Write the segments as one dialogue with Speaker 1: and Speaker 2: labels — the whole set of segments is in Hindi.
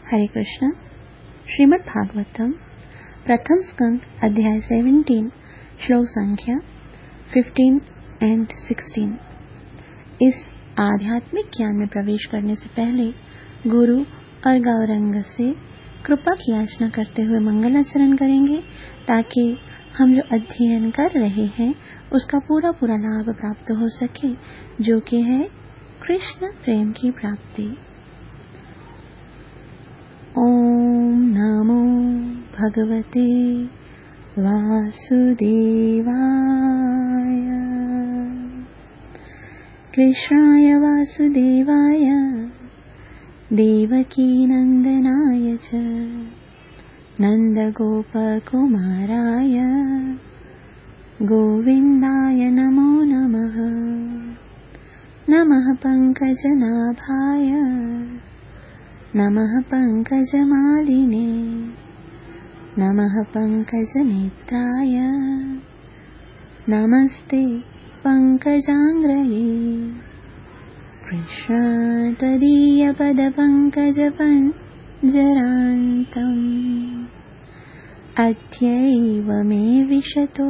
Speaker 1: हरे कृष्ण। श्रीमद् भागवतम प्रथम स्कंद अध्याय 17 श्लोक संख्या 15 and 16। इस आध्यात्मिक ज्ञान में प्रवेश करने से पहले गुरु और गौरंग से कृपा की याचना करते हुए मंगलाचरण करेंगे, ताकि हम जो अध्ययन कर रहे हैं उसका पूरा लाभ प्राप्त हो सके, जो कि है कृष्ण प्रेम की प्राप्ति। ओम नमो भगवते वासुदेवाय। कृष्णाय वासुदेवाय देवकी नंदनाय च नंदगोपकुमाराय गोविन्दाय नमो नमः। नमः पंकजनाभाय नमः पंकजमालिने नमः पंकजनेत्राय नमस्ते पंकजांग्रये। कृष्ण त्वदीयपदपङ्कजपञ्जरान्तम् अद्यैव मे विशतो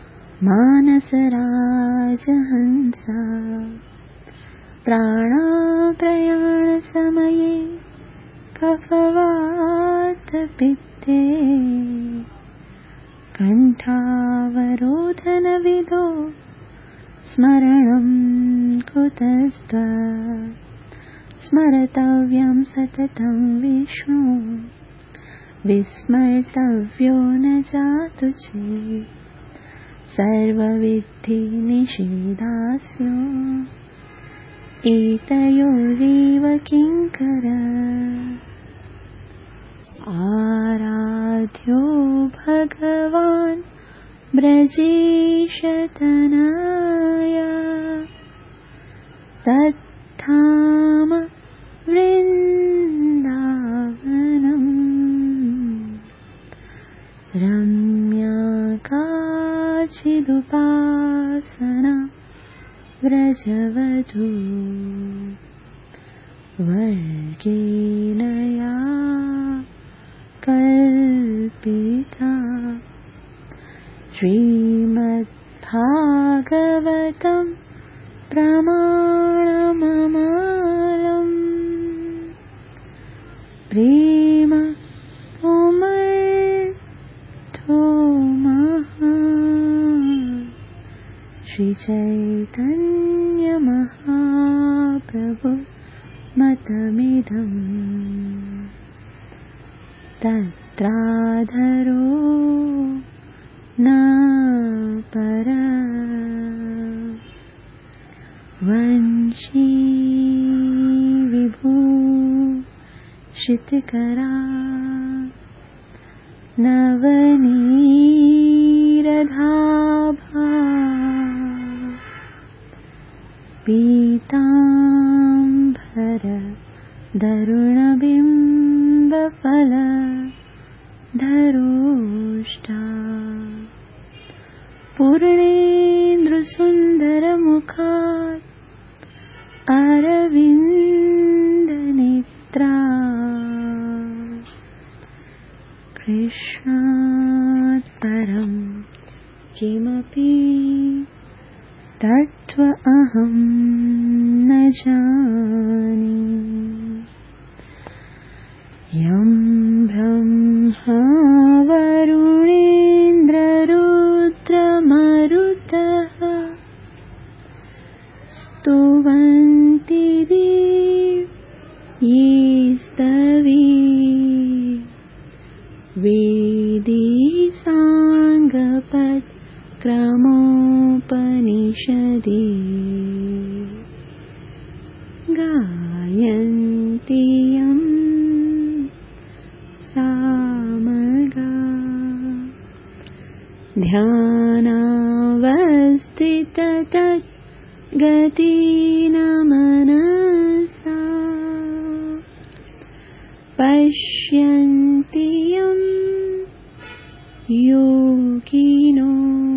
Speaker 1: मानसराजहंसा। प्राणाप्रयाणसमये कफवातपित्ते कण्ठावरोधनविदो स्मरणं कुतस्त्वं। स्मर्तव्यं सततं विष्णु विस्मर्तव्यो न जातु चेत्। सर्वविद्धि निषेधास्यो एतयोरेव किङ्कर। आराध्यो भगवान् ब्रजेशतनय तत्धाम वृन्दावनम्। रम्या काचिदुपासना व्रजवधू वर्गेण या कल्पिता। श्रीमद्भागवतं प्रमाणममलम्। प्रेम उमर्थो महान्। श्री चैतन्य महाप्रभु मतमिदम्। तत्राधरो न परा वंशी विभूषितकरा। नवनीरधाभा पीताम्बर धरुणबिम्बफल धरोष्टा। पूर्णेन्दुसुन्दरमुखात् अरविन्दनेत्रा। कृष्णात् परं किमपि तत्त्वमहं न जाने। यं ब्रह्मा वरुणेन्द्ररुद्रमरुतः स्तुवन्ति ये स्तवी। वेदैः साङ्गपदक्रमोपनिषदि गायन्ति यं सामगा। ध्यानावस्थिततद्गतेन मनसा पश्यन्ति यं योगिनो।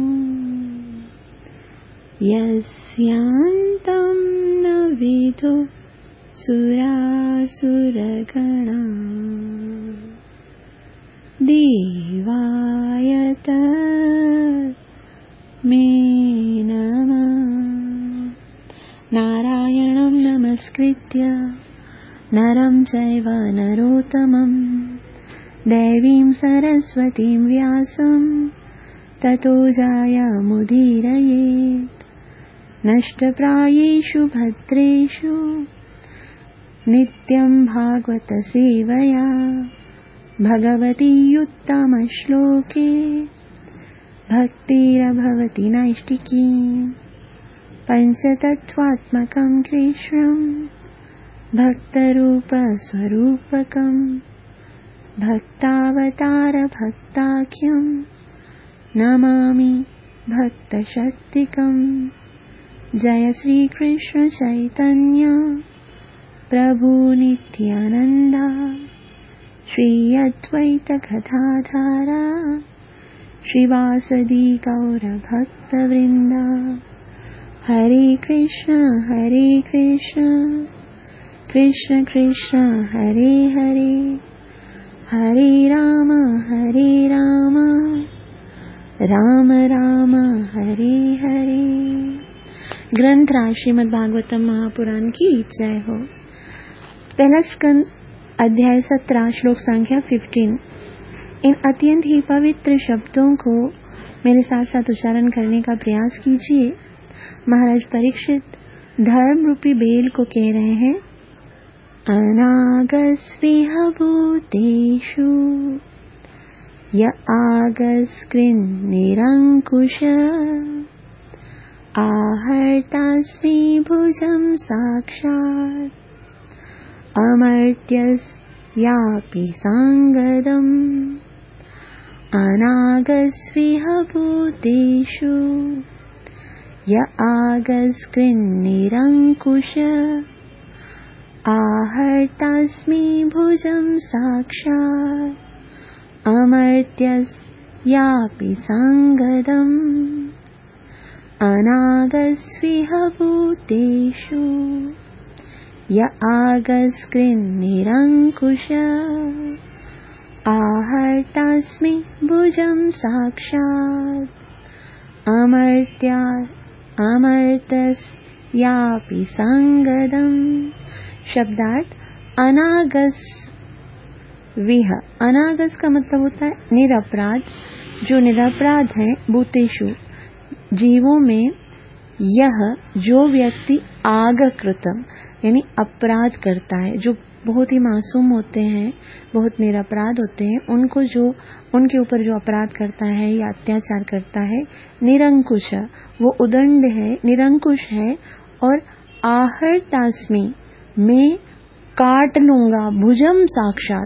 Speaker 1: यस्यान्तं न विदुः सुरासुरगणा। देवाय तस्मै नमः। नारायणं नमस्कृत्य नरं चैव नरोत्तमं देवीं सरस्वतीं व्यासं ततो जयमुदीरयेत्। नष्टप्रायेषु भद्रेषु नित्यं भागवत सेवया भगवती उत्तमश्लोके भक्तिर्भवति नैष्टिकी। पञ्चतत्त्वात्मकं कृष्णं भक्तरूपस्वरूपकं भक्तावतार भक्ताख्यं नमामि भक्तशक्तिकम्। जय श्री कृष्ण चैतन्य प्रभु नित्यानंद श्री अद्वैत गदाधर श्रीवासदि गौर भक्तवृंद। हरे कृष्ण कृष्ण कृष्ण हरे हरे, हरे राम राम राम हरे हरे। ग्रंथराज श्रीमद् भागवतम महापुराण की जय हो। पहला स्कंद अध्याय 17 श्लोक संख्या 15। इन अत्यंत ही पवित्र शब्दों को मेरे साथ साथ उच्चारण करने का प्रयास कीजिए। महाराज परीक्षित धर्म रूपी बेल को कह रहे हैं, अनागस्विह भूतेषु य आगस्कृन्निरङ्कुश आहर्तास्मि भुजं साक्षात् अमर्त्यस्यापि सांगदम्। अनागस्विह भूतेषु य आगस्कृन्निरङ्कुश आहर्तास्मि भुजं साक्षात् अमर्त्यस्यापि सांगदम्। अनागस्विह भूतेषु य आगस्कृन्निरङ्कुश आहर्तास्मि भुजं साक्षात् अमर्त्यस्यापि सांगदम्। शब्दार्थ अनागस्विह। अनागस का मतलब होता है निरपराध। जो निरपराध है भूतेषु जीवों में, यह जो व्यक्ति आगकृतम यानी अपराध करता है, जो बहुत ही मासूम होते हैं, बहुत निरपराध होते हैं, उनको जो उनके ऊपर जो अपराध करता है या अत्याचार करता है, निरंकुश वो उदंड है, निरंकुश है। और आहर्तास्मि मैं काट लूंगा, भुजम साक्षात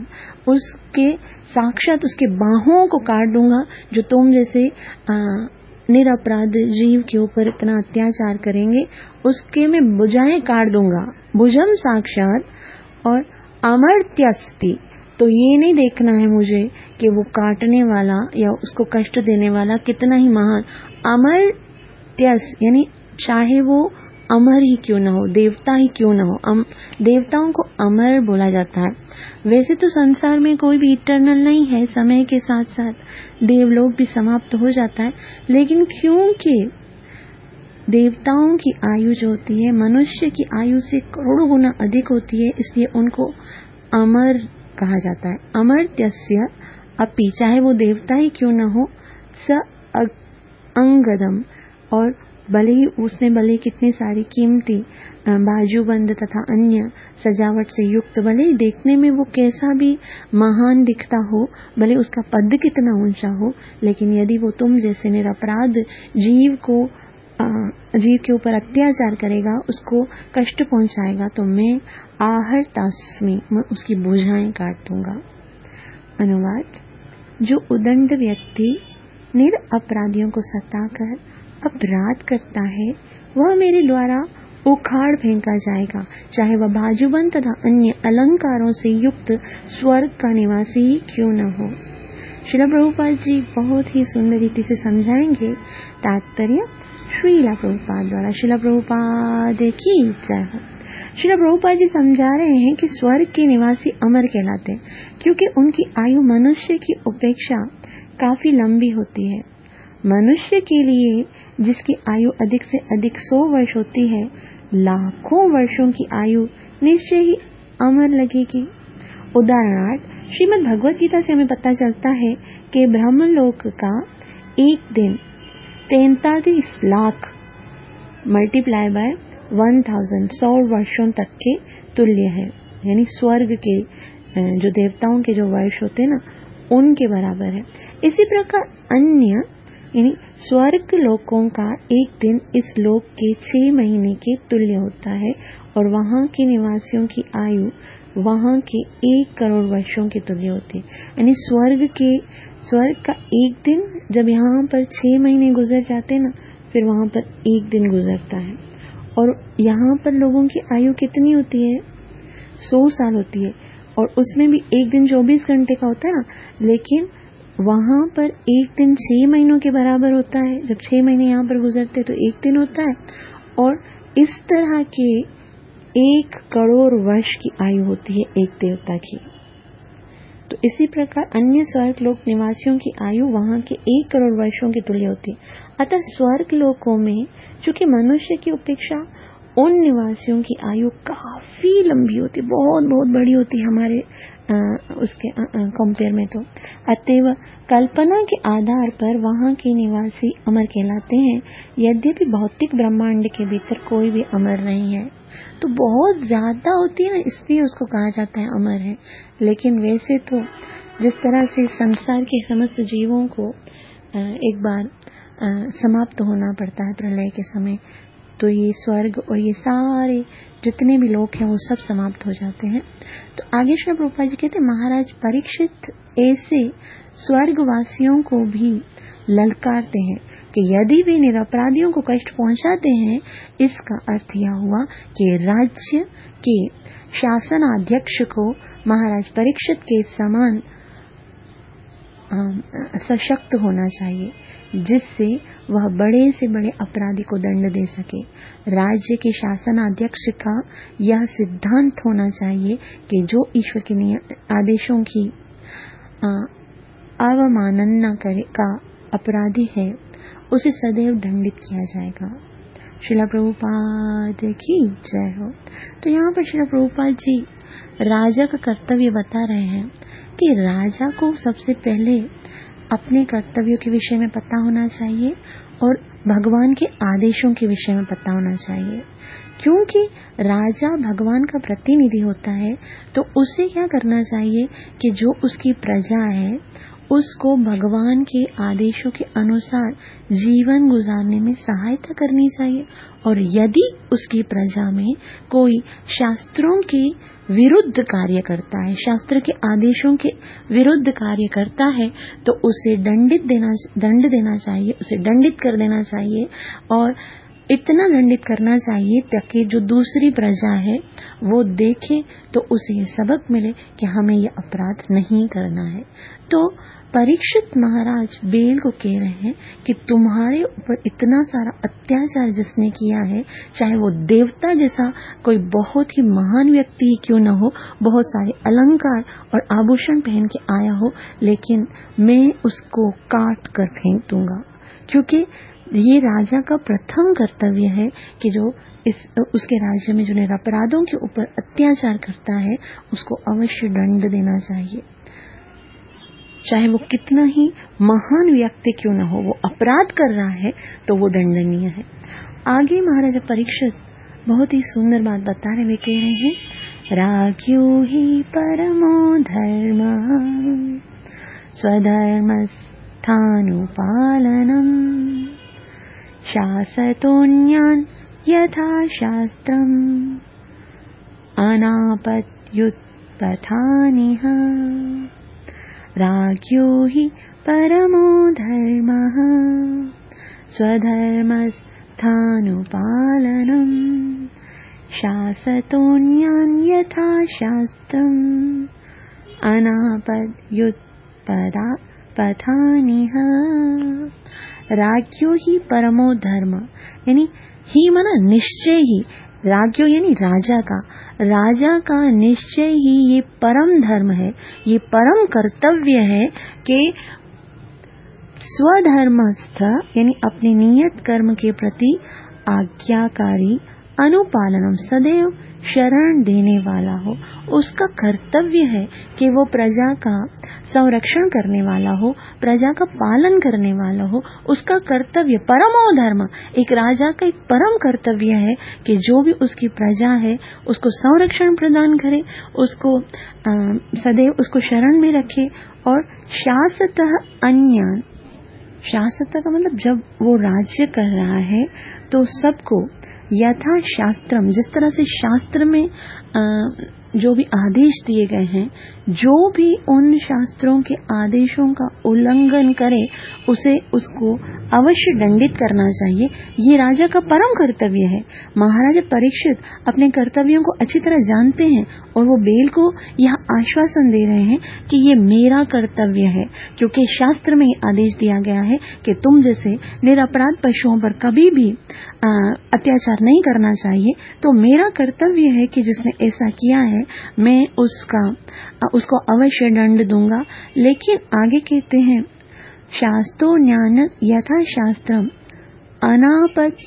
Speaker 1: उसके बाहों को काट दूंगा। जो तुम जैसे निरपराध जीव के ऊपर इतना अत्याचार करेंगे, उसके मैं भुजाएं काट दूंगा, भुजम साक्षात। और अमर्त्यस्ति, तो ये नहीं देखना है मुझे कि वो काटने वाला या उसको कष्ट देने वाला कितना ही महान। अमर्त्यस यानी चाहे वो अमर ही क्यों न हो, देवता ही क्यों न हो। देवताओं को अमर बोला जाता है। वैसे तो संसार में कोई भी इटर्नल नहीं है, समय के साथ साथ देवलोक भी समाप्त हो जाता है, लेकिन क्योंकि देवताओं की आयु जो होती है मनुष्य की आयु से करोड़ों गुना अधिक होती है, इसलिए उनको अमर कहा जाता है। अमर्त्यस्य अपि, चाहे वो देवता ही क्यों न हो, स अंगदम, और भले कितनी सारी कीमती बाजूबंद तथा अन्य सजावट से युक्त, भले ही देखने में वो कैसा भी महान दिखता हो, भले उसका पद कितना ऊंचा हो, लेकिन यदि वो तुम जैसे निरपराध जीव के ऊपर अत्याचार करेगा, उसको कष्ट पहुंचाएगा, तो मैं आहर्तास्मि, मैं उसकी भुजाएं काट दूंगा। अनुवाद, जो उदंड व्यक्ति निरपराधियों को सताकर अपराध करता है, वह मेरे द्वारा उखाड़ फेंका जाएगा, चाहे वह बाजूबंद तथा अन्य अलंकारों से युक्त स्वर्ग का निवासी ही क्यों न हो। श्रील प्रभुपाद जी बहुत ही सुंदर रीति से समझाएंगे। तात्पर्य श्रील प्रभुपाद द्वारा। श्रील प्रभुपाद की जय हो। श्रील प्रभुपाद जी समझा रहे हैं कि स्वर्ग के निवासी अमर कहलाते हैं क्योंकि उनकी आयु मनुष्य की अपेक्षा काफी लंबी होती है। मनुष्य के लिए जिसकी आयु अधिक से अधिक 100 वर्ष होती है, लाखों वर्षों की आयु निश्चय ही अमर लगेगी। उदाहरणार्थ श्रीमद् भगवत गीता से हमें पता चलता है कि ब्रह्मलोक का एक दिन 43 लाख मल्टीप्लाई बाय 1000 100 वर्षों तक के तुल्य है। यानी स्वर्ग के जो देवताओं के जो वर्ष होते हैं ना, उनके बराबर है। इसी प्रकार अन्य यानी स्वर्ग लोकों का एक दिन इस लोक के 6 महीने के तुल्य होता है और वहां के निवासियों की आयु वहां के 1 करोड़ वर्षों के तुल्य होती है। यानी स्वर्ग का एक दिन जब यहाँ पर 6 महीने गुजर जाते हैं ना, फिर वहां पर एक दिन गुजरता है। और यहाँ पर लोगों की आयु कितनी होती है? 100 साल होती है और उसमें भी एक दिन 24 घंटे का होता है ना, लेकिन वहां पर एक दिन 6 महीनों के बराबर होता है। जब 6 महीने यहाँ पर गुजरते तो एक दिन होता है और इस तरह के 1 करोड़ वर्ष की आयु होती है एक देवता की। तो इसी प्रकार अन्य स्वर्ग लोक निवासियों की आयु वहां के 1 करोड़ वर्षों के तुल्य होती है। अतः स्वर्ग लोकों में चूंकि मनुष्य की अपेक्षा उन निवासियों की आयु काफी लंबी होती है, बहुत बहुत बड़ी होती है हमारे उसके कंपेयर में। तो अतएव कल्पना के आधार पर वहां के निवासी अमर कहलाते हैं। यद्यपि भौतिक ब्रह्मांड के भीतर कोई भी अमर नहीं है, तो बहुत ज्यादा होती है ना, इसलिए उसको कहा जाता है अमर है। लेकिन वैसे तो जिस तरह से संसार के समस्त जीवों को एक बार समाप्त होना पड़ता है प्रलय के समय, तो ये स्वर्ग और ये सारे जितने भी लोग हैं वो सब समाप्त हो जाते हैं। तो आगे श्री प्रभुपाद जी कहते हैं, महाराज परीक्षित ऐसे स्वर्गवासियों को भी ललकारते हैं कि यदि वे निरपराधियों को कष्ट पहुंचाते हैं, इसका अर्थ यह हुआ कि राज्य के शासनाध्यक्ष को महाराज परीक्षित के समान सशक्त होना चाहिए, जिससे वह बड़े से बड़े अपराधी को दंड दे सके। राज्य के शासनाध्यक्ष का यह सिद्धांत होना चाहिए कि जो ईश्वर के आदेशों की अवमानना का अपराधी है, उसे सदैव दंडित किया जाएगा। श्रील प्रभुपाद की जय हो। तो यहाँ पर श्रील प्रभुपाद जी राजा का कर्तव्य बता रहे हैं कि राजा को सबसे पहले अपने कर्तव्यों के विषय में पता होना चाहिए और भगवान के आदेशों के विषय में पता होना चाहिए। क्योंकि राजा भगवान का प्रतिनिधि होता है, तो उसे क्या करना चाहिए कि जो उसकी प्रजा है उसको भगवान के आदेशों के अनुसार जीवन गुजारने में सहायता करनी चाहिए। और यदि उसकी प्रजा में कोई शास्त्रों के विरुद्ध कार्य करता है, शास्त्र के आदेशों के विरुद्ध कार्य करता है, तो उसे दंड देना चाहिए, उसे दंडित कर देना चाहिए। और इतना दंडित करना चाहिए ताकि जो दूसरी प्रजा है वो देखे तो उसे ये सबक मिले कि हमें ये अपराध नहीं करना है। तो परीक्षित महाराज बेल को कह रहे हैं कि तुम्हारे ऊपर इतना सारा अत्याचार जिसने किया है, चाहे वो देवता जैसा कोई बहुत ही महान व्यक्ति क्यों न हो, बहुत सारे अलंकार और आभूषण पहन के आया हो, लेकिन मैं उसको काट कर फेंक दूंगा। क्योंकि ये राजा का प्रथम कर्तव्य है कि जो उसके राज्य में जो निरपराधों के ऊपर अत्याचार करता है उसको अवश्य दंड देना चाहिए, चाहे वो कितना ही महान व्यक्ति क्यों न हो। वो अपराध कर रहा है तो वो दंडनीय है। आगे महाराजा परीक्षित बहुत ही सुंदर बात बता रहे, वे कह रहे हैं, राज्यो ही परमो धर्म स्वधर्मस्थानुपालनम् शासतोऽन्यान् यथा शास्त्रम् अनापत्युत्पथानिह। राज्यो हि परमो धर्मः स्वधर्मस्थानुपालनम् शासतोऽन्यान् यथा शास्त्रम् अनापत्युत्पथानिह। राज्यो ही परमो धर्म, यानी ही माना निश्चय ही, राज्यो यानी राजा का निश्चय ही ये परम धर्म है, ये परम कर्तव्य है कि स्वधर्मस्थ यानी अपने नियत कर्म के प्रति आज्ञाकारी अनुपालनम सदैव शरण देने वाला हो। उसका कर्तव्य है कि वो प्रजा का संरक्षण करने वाला हो, प्रजा का पालन करने वाला हो। उसका कर्तव्य परमो धर्म, एक राजा का एक परम कर्तव्य है कि जो भी उसकी प्रजा है उसको संरक्षण प्रदान करे, उसको सदैव उसको शरण में रखे। और शासतः अन्यान, शासतः का मतलब जब वो राज्य कर रहा है तो सबको यथा शास्त्रम, जिस तरह से शास्त्र में जो भी आदेश दिए गए हैं, जो भी उन शास्त्रों के आदेशों का उल्लंघन करे उसको अवश्य दंडित करना चाहिए। ये राजा का परम कर्तव्य है। महाराजा परीक्षित अपने कर्तव्यों को अच्छी तरह जानते हैं और वो बेल को यह आश्वासन दे रहे हैं कि ये मेरा कर्तव्य है, क्योंकि शास्त्र में आदेश दिया गया है कि तुम जैसे निरपराध पशुओं पर कभी भी अत्याचार नहीं करना चाहिए। तो मेरा कर्तव्य है कि जिसने ऐसा किया है मैं उसको अवश्य दंड दूंगा। लेकिन आगे कहते हैं शास्त्रो ज्ञान यथा शास्त्रम अनापत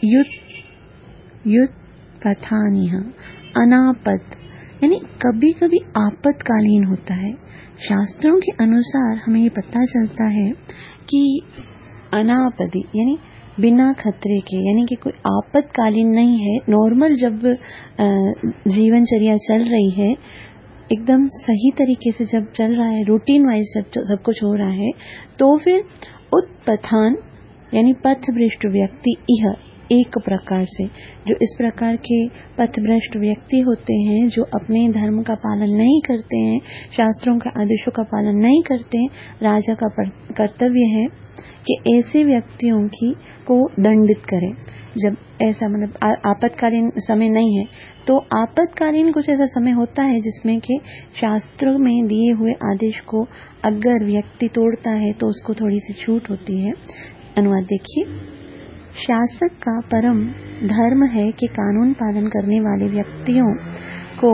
Speaker 1: युत पथानिह। अनापत यानी कभी कभी आपातकालीन होता है। शास्त्रों के अनुसार हमें ये पता चलता है कि अनापति यानी बिना खतरे के, यानी कि कोई आपातकालीन नहीं है। नॉर्मल जब जीवनचर्या चल रही है, एकदम सही तरीके से जब चल रहा है, रूटीन वाइज जब सब कुछ हो रहा है, तो फिर उत्पथान यानी पथभ्रष्ट व्यक्ति यह एक प्रकार से, जो इस प्रकार के पथभ्रष्ट व्यक्ति होते हैं, जो अपने धर्म का पालन नहीं करते हैं, शास्त्रों के आदेशों का पालन नहीं करते हैं, राजा का कर्तव्य है कि ऐसे व्यक्तियों को दंडित करें। जब ऐसा मतलब आपातकालीन समय नहीं है, तो आपातकालीन कुछ ऐसा समय होता है जिसमें कि शास्त्रों में दिए हुए आदेश को अगर व्यक्ति तोड़ता है तो उसको थोड़ी सी छूट होती है। अनुवाद देखिए। शासक का परम धर्म है कि कानून पालन करने वाले व्यक्तियों को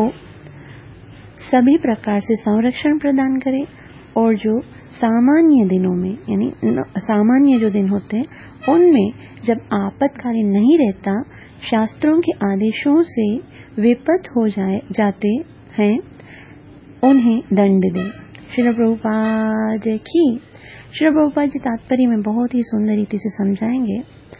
Speaker 1: सभी प्रकार से संरक्षण प्रदान करे, और जो सामान्य दिनों में यानी सामान्य जो दिन होते हैं उनमें जब आपातकालीन नहीं रहता, शास्त्रों के आदेशों से विपत हो जाते हैं, उन्हें दंड दे। श्रील प्रभुपाद की। श्रील प्रभुपाद जी तात्पर्य में बहुत ही सुंदर रीति से समझाएंगे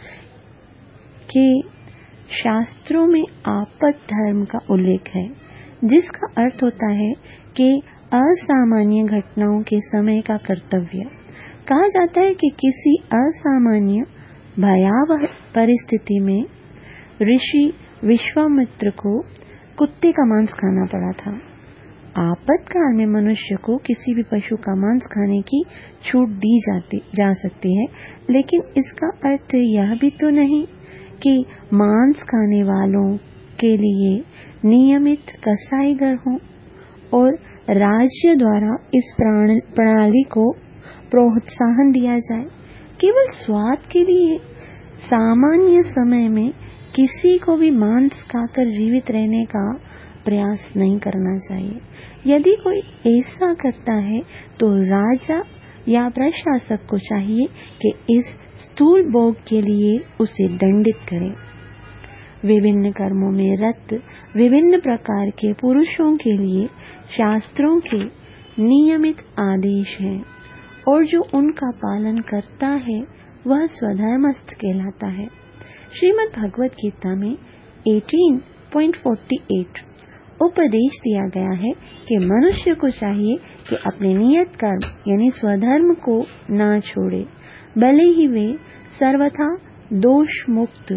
Speaker 1: कि शास्त्रों में आपत धर्म का उल्लेख है, जिसका अर्थ होता है कि असामान्य घटनाओं के समय का कर्तव्य। कहा जाता है कि किसी असामान्य भयावह परिस्थिति में ऋषि विश्वामित्र को कुत्ते का मांस खाना पड़ा था। आपातकाल में मनुष्य को किसी भी पशु का मांस खाने की छूट दी जा सकती है, लेकिन इसका अर्थ यह भी तो नहीं कि मांस खाने वालों के लिए नियमित कसाईघर हो और राज्य द्वारा इस प्रणाली को प्रोत्साहन दिया जाए। केवल स्वाद के लिए सामान्य समय में किसी को भी मांस खाकर जीवित रहने का प्रयास नहीं करना चाहिए। यदि कोई ऐसा करता है तो राजा या प्रशासक को चाहिए कि इस स्थूल भोग के लिए उसे दंडित करे। विभिन्न कर्मों में रत विभिन्न प्रकार के पुरुषों के लिए शास्त्रों के नियमित आदेश हैं, और जो उनका पालन करता है वह स्वधर्मस्थ कहलाता है। श्रीमद् भगवत गीता में 18.48 उपदेश दिया गया है कि मनुष्य को चाहिए कि अपने नियत कर्म यानी स्वधर्म को ना छोड़े, भले ही वे सर्वथा दोष युक्त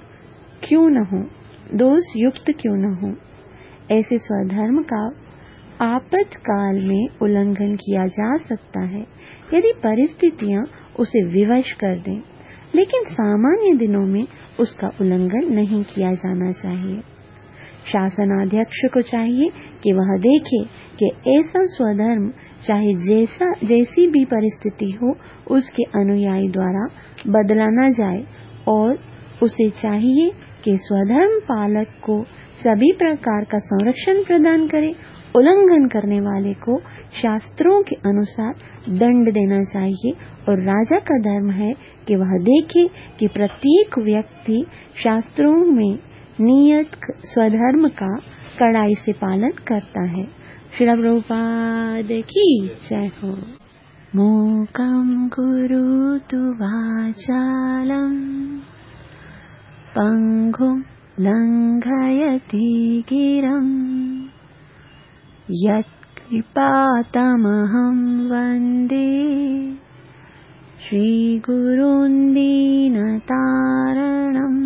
Speaker 1: क्यों न हो। ऐसे स्वधर्म का आपातकाल में उल्लंघन किया जा सकता है यदि परिस्थितियां उसे विवश कर दें, लेकिन सामान्य दिनों में उसका उल्लंघन नहीं किया जाना चाहिए। शासनाध्यक्ष को चाहिए कि वह देखे कि ऐसा स्वधर्म चाहे जैसी भी परिस्थिति हो उसके अनुयायी द्वारा बदला न जाए, और उसे चाहिए कि स्वधर्म पालक को सभी प्रकार का संरक्षण प्रदान करे, उल्लंघन करने वाले को शास्त्रों के अनुसार दंड देना चाहिए, और राजा का धर्म है कि वह देखे कि प्रत्येक व्यक्ति शास्त्रों में नियत स्वधर्म का कड़ाई से पालन करता है। श्रील प्रभुपाद की जय हो। मूकं करोतु वाचालं पंगुं लंघयति गिरं यत्कृपातमहं वन्दे श्रीगुरुं दीनतारणम्।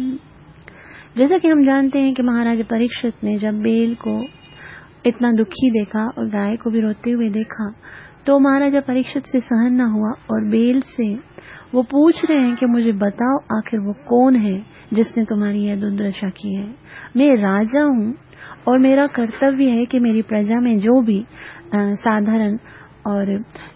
Speaker 1: जैसा कि हम जानते हैं कि महाराज परीक्षित ने जब बेल को इतना दुखी देखा और गाय को भी रोते हुए देखा तो महाराजा परीक्षित से सहन न हुआ और बेल से वो पूछ रहे हैं कि मुझे बताओ आखिर वो कौन है जिसने तुम्हारी यह दुर्दशा की है। मैं राजा हूँ और मेरा कर्तव्य है कि मेरी प्रजा में जो भी साधारण और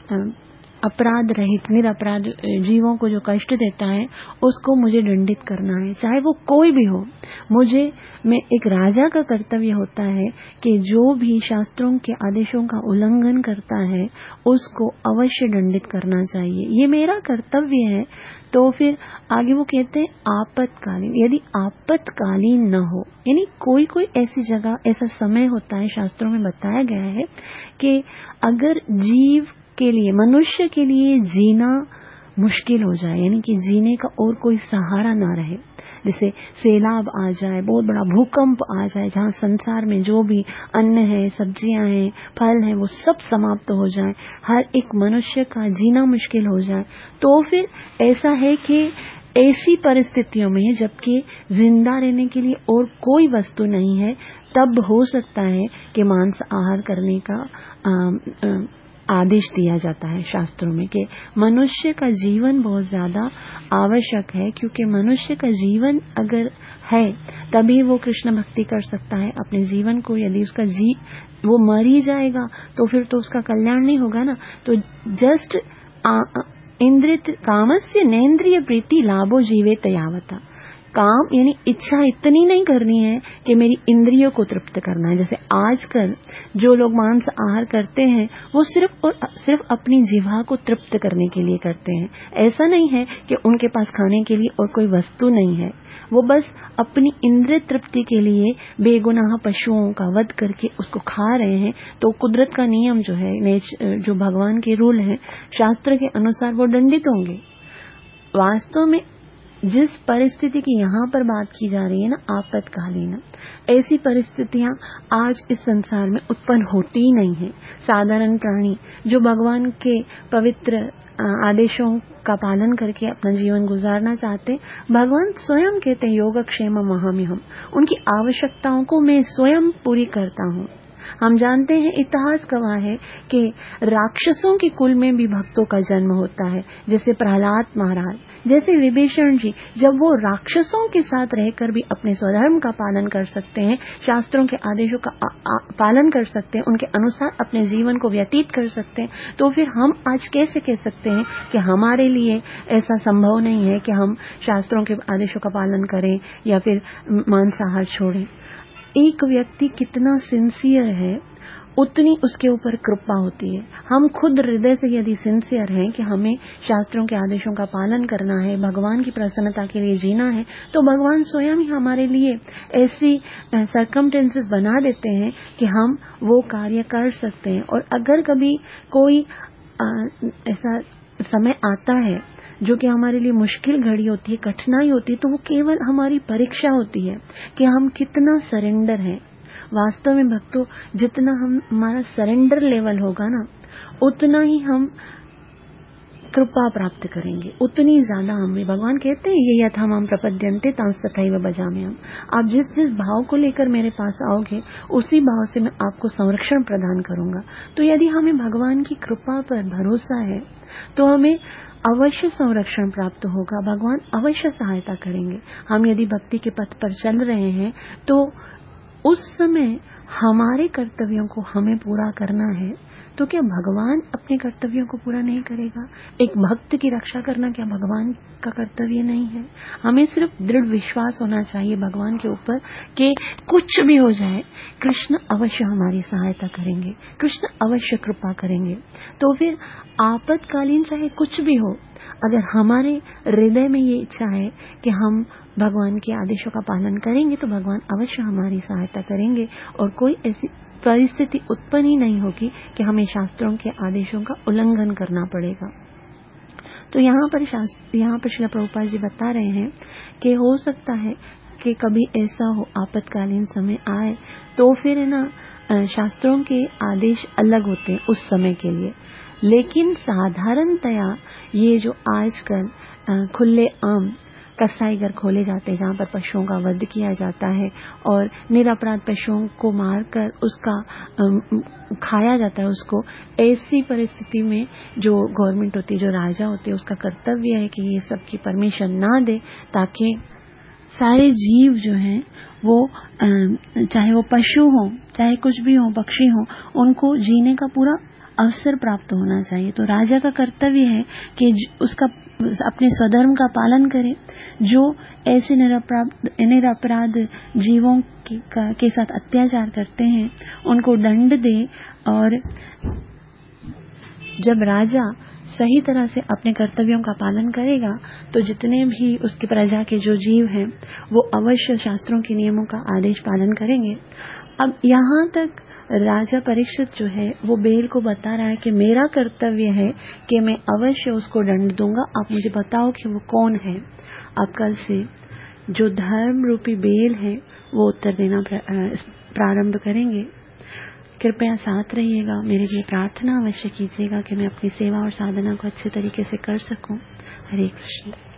Speaker 1: अपराध रहित निरपराध जीवों को जो कष्ट देता है उसको मुझे दंडित करना है, चाहे वो कोई भी हो। मैं एक राजा का कर्तव्य होता है कि जो भी शास्त्रों के आदेशों का उल्लंघन करता है उसको अवश्य दंडित करना चाहिए, ये मेरा कर्तव्य है। तो फिर आगे वो कहते हैं आपत्कालीन, यदि आपत्कालीन न हो, यानी कोई ऐसी जगह ऐसा समय होता है, शास्त्रों में बताया गया है कि अगर जीव के लिए, मनुष्य के लिए जीना मुश्किल हो जाए, यानी कि जीने का और कोई सहारा ना रहे, जैसे सैलाब आ जाए, बहुत बड़ा भूकंप आ जाए जहाँ संसार में जो भी अन्न है, सब्जियां हैं, फल हैं, वो सब समाप्त हो जाए, हर एक मनुष्य का जीना मुश्किल हो जाए, तो फिर ऐसा है कि ऐसी परिस्थितियों में जबकि जिंदा रहने के लिए और कोई वस्तु नहीं है, तब हो सकता है कि मांस आहार करने का आदेश दिया जाता है शास्त्रों में कि मनुष्य का जीवन बहुत ज्यादा आवश्यक है, क्योंकि मनुष्य का जीवन अगर है तभी वो कृष्ण भक्ति कर सकता है अपने जीवन को। यदि उसका वो मर ही जाएगा तो फिर तो उसका कल्याण नहीं होगा ना। तो जस्ट इंद्रिय कामस्य नेन्द्रिय प्रीति लाभो जीवेत यावता, काम यानी इच्छा इतनी नहीं करनी है कि मेरी इंद्रियों को तृप्त करना है। जैसे आजकल जो लोग मांस आहार करते हैं वो सिर्फ अपनी जिह्वा को तृप्त करने के लिए करते हैं। ऐसा नहीं है कि उनके पास खाने के लिए और कोई वस्तु नहीं है, वो बस अपनी इंद्रिय तृप्ति के लिए बेगुनाह पशुओं का वध करके उसको खा रहे हैं। तो कुदरत का नियम जो है, जो भगवान के रूल है, शास्त्र के अनुसार वो दंडित होंगे। वास्तव में जिस परिस्थिति की यहाँ पर बात की जा रही है ना, आपत्कालीन, ऐसी परिस्थितियां आज इस संसार में उत्पन्न होती ही नहीं है। साधारण प्राणी जो भगवान के पवित्र आदेशों का पालन करके अपना जीवन गुजारना चाहते, भगवान स्वयं कहते हैं योगक्षेम महाम्यहम्, उनकी आवश्यकताओं को मैं स्वयं पूरी करता हूँ। हम जानते हैं, इतिहास गवाह है कि राक्षसों के कुल में भी भक्तों का जन्म होता है, जैसे प्रहलाद महाराज, जैसे विभीषण जी, जब वो राक्षसों के साथ रहकर भी अपने स्वधर्म का पालन कर सकते हैं, शास्त्रों के आदेशों का पालन कर सकते हैं, उनके अनुसार अपने जीवन को व्यतीत कर सकते हैं, तो फिर हम आज कैसे कह सकते हैं कि हमारे लिए ऐसा संभव नहीं है कि हम शास्त्रों के आदेशों का पालन करें या फिर मांसाहार छोड़ें। एक व्यक्ति कितना सिंसियर है उतनी उसके ऊपर कृपा होती है। हम खुद हृदय से यदि सिंसियर हैं कि हमें शास्त्रों के आदेशों का पालन करना है, भगवान की प्रसन्नता के लिए जीना है, तो भगवान स्वयं ही हमारे लिए ऐसी सर्कमस्टेंसेस बना देते हैं कि हम वो कार्य कर सकते हैं। और अगर कभी कोई ऐसा समय आता है जो कि हमारे लिए मुश्किल घड़ी होती है, कठिनाई होती है, तो वो केवल हमारी परीक्षा होती है कि हम कितना सरेंडर हैं। वास्तव में भक्तों, जितना हमारा सरेंडर लेवल होगा ना, उतना ही हम कृपा प्राप्त करेंगे, उतनी ज्यादा हम भी। भगवान कहते हैं ये यथामाम प्रपद्यन्ते तांस तथैव भजाम्यहम्, आप जिस भाव को लेकर मेरे पास आओगे उसी भाव से मैं आपको संरक्षण प्रदान करूंगा। तो यदि हमें भगवान की कृपा पर भरोसा है तो हमें अवश्य संरक्षण प्राप्त होगा, भगवान अवश्य सहायता करेंगे। हम यदि भक्ति के पथ पर चल रहे हैं तो उस समय हमारे कर्तव्यों को हमें पूरा करना है, तो क्या भगवान अपने कर्तव्यों को पूरा नहीं करेगा? एक भक्त की रक्षा करना क्या भगवान का कर्तव्य नहीं है? हमें सिर्फ दृढ़ विश्वास होना चाहिए भगवान के ऊपर कि कुछ भी हो जाए कृष्ण अवश्य हमारी सहायता करेंगे, कृष्ण अवश्य कृपा करेंगे। तो फिर आपातकालीन चाहे कुछ भी हो, अगर हमारे हृदय में ये इच्छा है कि हम भगवान के आदेशों का पालन करेंगे तो भगवान अवश्य हमारी सहायता करेंगे और कोई ऐसी परिस्थिति उत्पन्न ही नहीं होगी कि हमें शास्त्रों के आदेशों का उल्लंघन करना पड़ेगा। तो यहाँ पर श्रील प्रभुपाद जी बता रहे हैं कि हो सकता है कि कभी ऐसा हो आपातकालीन समय आए तो फिर है ना शास्त्रों के आदेश अलग होते हैं उस समय के लिए, लेकिन साधारणतया ये जो आजकल खुले आम कसाई घर खोले जाते हैं जहाँ पर पशुओं का वध किया जाता है और निरपराध पशुओं को मारकर उसका खाया जाता है उसको, ऐसी परिस्थिति में जो गवर्नमेंट होती है, जो राजा होते हैं, उसका कर्तव्य है कि ये सब की परमिशन ना दे ताकि सारे जीव जो हैं वो चाहे वो पशु हो चाहे कुछ भी हो, पक्षी हो, उनको जीने का पूरा अवसर प्राप्त होना चाहिए। तो राजा का कर्तव्य है कि उसका अपने स्वधर्म का पालन करे, जो ऐसे निरपराध जीवों के साथ अत्याचार करते हैं उनको दंड दे। और जब राजा सही तरह से अपने कर्तव्यों का पालन करेगा तो जितने भी उसकी प्रजा के जो जीव हैं वो अवश्य शास्त्रों के नियमों का आदेश पालन करेंगे। अब यहाँ तक राजा परीक्षित जो है वो बेल को बता रहा है कि मेरा कर्तव्य है कि मैं अवश्य उसको दंड दूंगा, आप मुझे बताओ कि वो कौन है। अब कल से जो धर्म रूपी बेल है वो उत्तर देना प्रारंभ करेंगे। कृपया साथ रहिएगा, मेरे लिए प्रार्थना अवश्य कीजिएगा कि मैं अपनी सेवा और साधना को अच्छे तरीके से कर सकूं। हरे कृष्ण।